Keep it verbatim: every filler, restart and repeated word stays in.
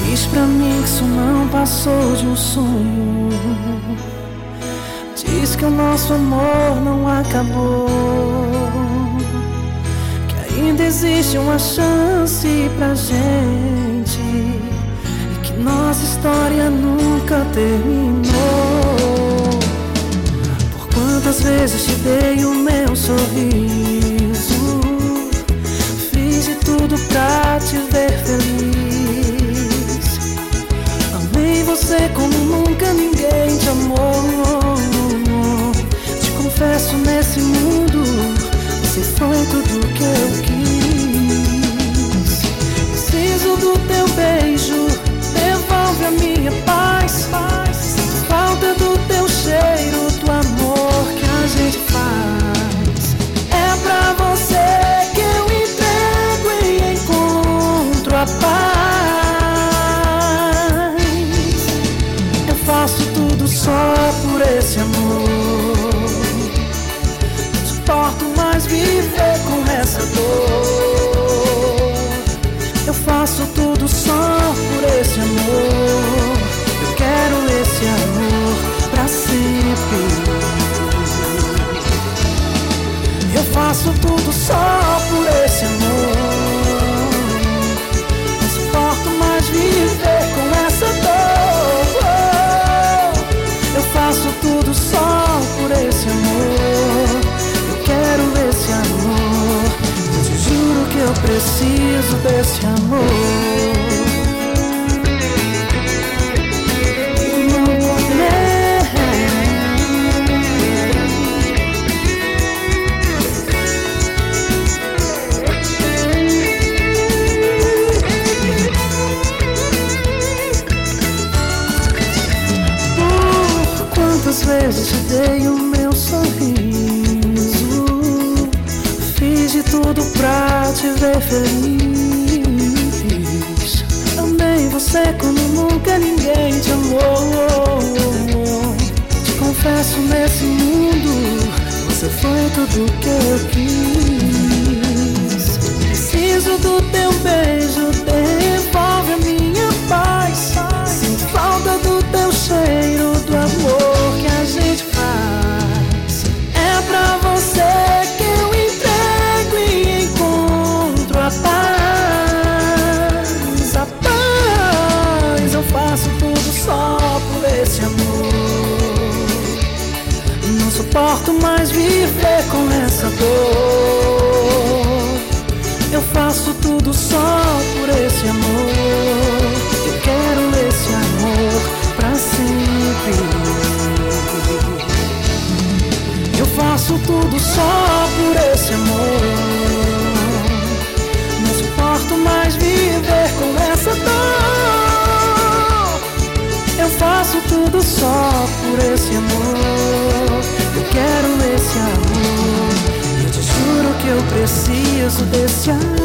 Diz pra mim que isso não passou de um sonho. Diz que o nosso amor não acabou, que ainda existe uma chance pra gente e que nossa história nunca terminou. Por quantas vezes te dei o meu sorriso, fiz de tudo pra te ver feliz. Amei você como nunca ninguém te amou. Te confesso, nesse mundo você foi tudo que eu quis. Preciso do teu beijo, devolve a minha paz. Sinto falta do teu cheiro, do amor que a gente faz. É pra você que eu entrego e encontro a paz. Eu faço tudo só por esse amor. Não suporto mais viver com essa dor. Eu faço tudo só por esse amor. Eu quero esse amor pra sempre. Eu faço tudo só por esse amor. Não suporto mais viver com essa dor. Eu faço tudo só por esse amor. Eu quero esse amor. Eu te juro que eu preciso desse amor. Quantas vezes te dei o meu sorriso, fiz de tudo pra te ver feliz. Amei você como nunca ninguém te amou. Te confesso, nesse mundo você foi tudo que eu quis. Preciso do teu beijo, devolve a minha paz. Sinto falta do teu cheiro, do amor que a gente faz. É pra você que eu entrego e encontro a paz. A paz. Eu faço tudo só por esse amor. Não suporto mais viver com essa dor. Eu faço tudo só por esse amor. Eu quero esse amor pra sempre. Eu faço tudo só por esse amor. Não suporto mais viver com essa dor. Eu faço tudo só por esse amor. Eu quero esse amor. Eu te juro que eu preciso desse amor.